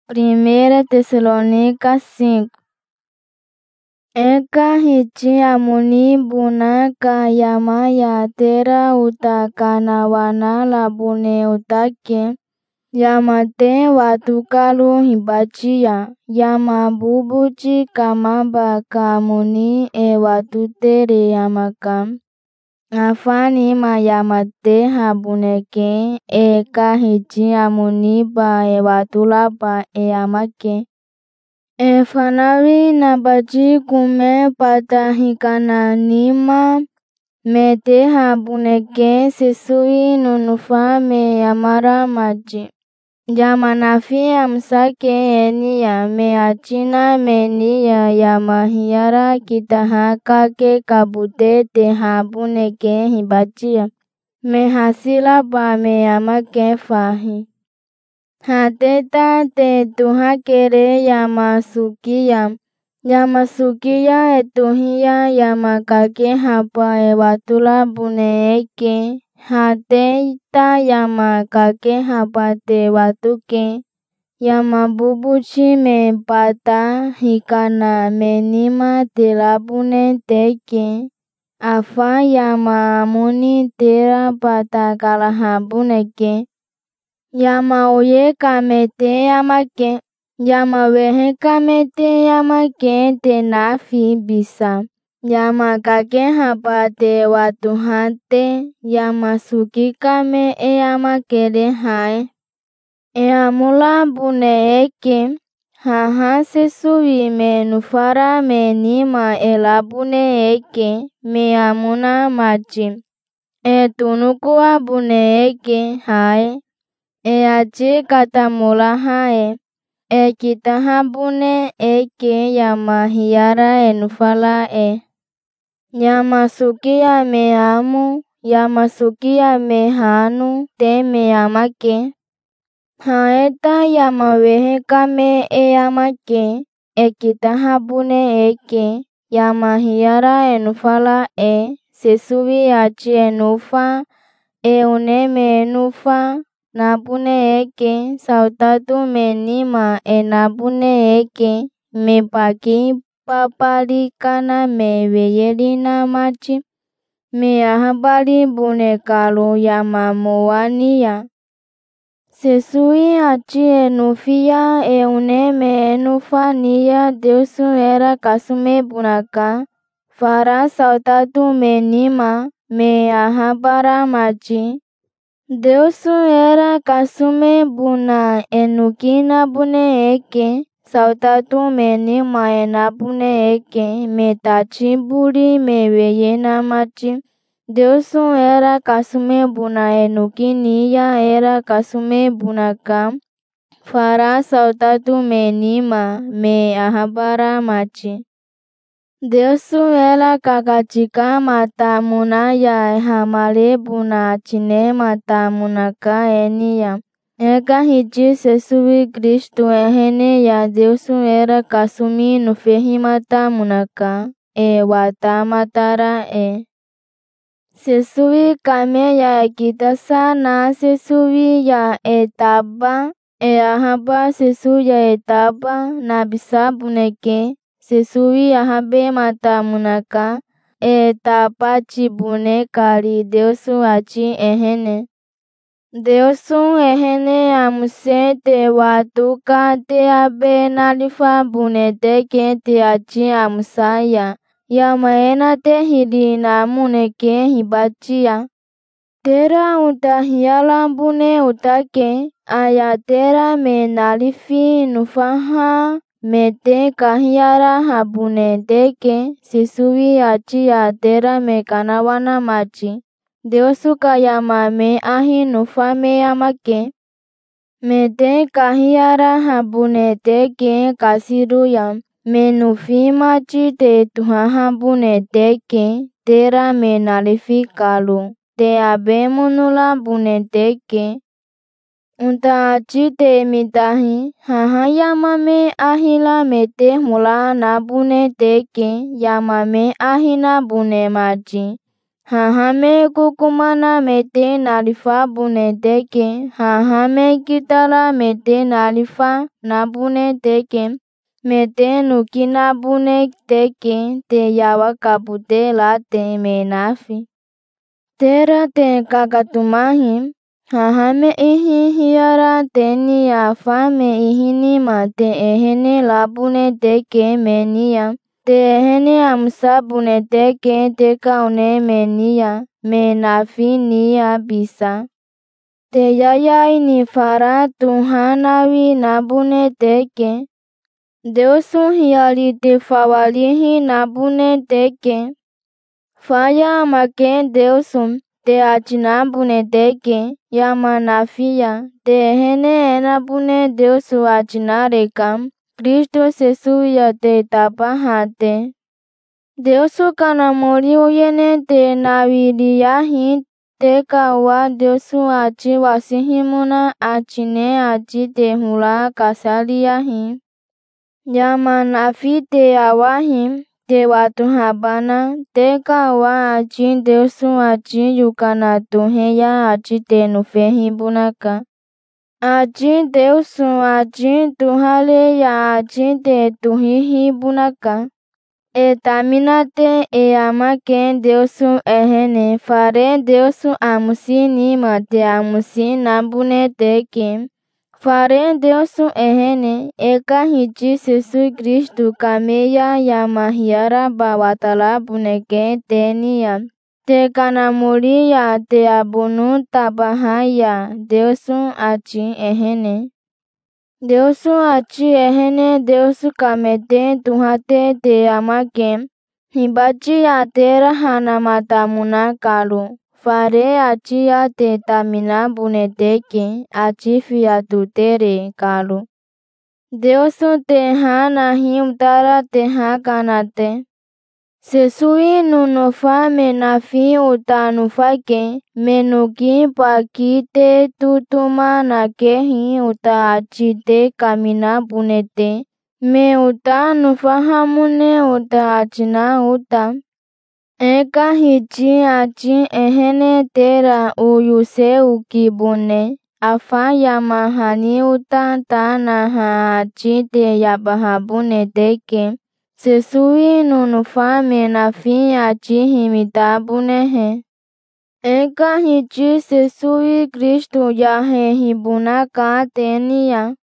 1 Tessalônica 5. Eka hiji amuni buna kayama ya tera uta kanawana labune utake yama te watu kalu hibachia yama bubuji kamaba kamuni watu tere yamaka afani mayama te habuneke eka hiji amuni ba watu laba amake fanawi nabaji kume patahikana nima mete habuneke sesui nunufa me yamara maji Yamanafi amsake enia me achina menia yamahiara kitahaka ke kabute te habuneke hibachia me hasila ba me yamake fahi hateta te tuhakere yamasukia etuhia yamakake hapa watula bune eke hateita yamakake hapa te watuke yamabubuchi me pata hikana menima te labune teke afa yamamuni tera pata kalahabuneke Yamaoye kamete yamake yamawehe kamete yamake te nafi bisa yamakake hapa te watu hate yamasuki kame yamakere hai amula bune eke haha sesui me nufara me nima elabune eke me amuna maji tunukuwa bune eke hai aji katamula hae kitahabune eke yamahiara enufala yamasukia me amu yamasukia me hanu te me yamake haeta yamawehe kame yamake kitahabune eke yamahiara enufala sesui aji enufa uneme enufa nabune eke sautatu menima nabune eke me pagi papali kana me weyelina machi me ahabali bune kalu yamamuania sesui achi enufia uneme enufa nia deusu era kasume bunaka fara sautatu menima me ahabara machi Deusu era kasume buna enukina bune eke sautatu menima enabune eke metachi buri me weyena machi Deusu era kasume buna enukiniya era kasume bunaka fara sautatu menima me ahabara machi Deusu era kakachika mata munaya hamale buna chine mata munaka enia eka hiji sesui Kristu ehene ya Deusu era kasumi nufehi mata munaka wata matara sesui kame ya kitasa na sesui ya etaba ahaba sesui ya etaba na bisa buneke sesui ahabe mata munaka etapa chibune kali Deusu achi ehene Deusu ehene amuse te watuka te abe nalifa bune teke te achi amusaya yamaena te hidi namuneke hibachia tera utahiala bune utake ayatera me nalifi nufaha mete kahiara habune teke sisui achi atera me kanawana machi Deusu kayama me ahi nufame yamake mete kahiara habune teke kasiruya me nufi machi te tuhaha bune teke tera me nalifi kalu te abe munula bune teke Unta achi te mitahi haha yamame ahila mete hula nabune teke yamame ahina bune maji hahame kukumana mete nalifa bune teke, hahame kitala mete nalifa na bune teke, mete nukina bune teke, te yawa kapute la te menafi. Tera te kakatumahi, hahame ihi hiara teni ya fame ihini ma te ehene labune teke menia. Te ehene amsa bune teke te kaune menia, menafi nia bisa. Te yayai ni fara tuhanawi nabune teke. Deusu hiali te fawalihi nabune teke. Faya make Deusum te achinabune teke, yama nafia, te ehene enabune Deusu achinarekam, Cristo sesuya te tapahate. Deusu kanamori uyene te nawiliyahi, te kawa Deusu achi wasihimuna achine achi te hula kasaliyahi. Yama nafi te awahim, te watu habana, te kawa achi Deusu achi yukana tuheya achi te nufehi bunaka. Achi Deusu achi tuhale ya achi te tuhihi bunaka. Etaminate e amake Deusu ehene fare Deusu amusini mate amusina bune teke. Fare Deusu ehene eka hichi Yesu Kristu kameya ya mahiara bawatala buneke tenia. Te kanamuri ya te abunu tabahaya Deusu achi ehene. Deusu achi ehene Deusu kamete tuhate te amake. Hibachi ya tera hanamatamuna kalu. Fare achi ya te tamina buneteke achi fiatutere kalu. Deusu te hanahi utara te hakanate. Sesui nunofa menafi utanufake, menuki pakite tutuma nakehi uta achite kamina bunete, me uta nufahamune uta achina uta. Eka hichi achi ehene tera uyuse ukibune, afaya mahani uta tanaha achite yabahabune teke. Sesui nunufa menafi achi himitabunehe. Eka hichi Sesui Kristu yahe hibunaka tenia.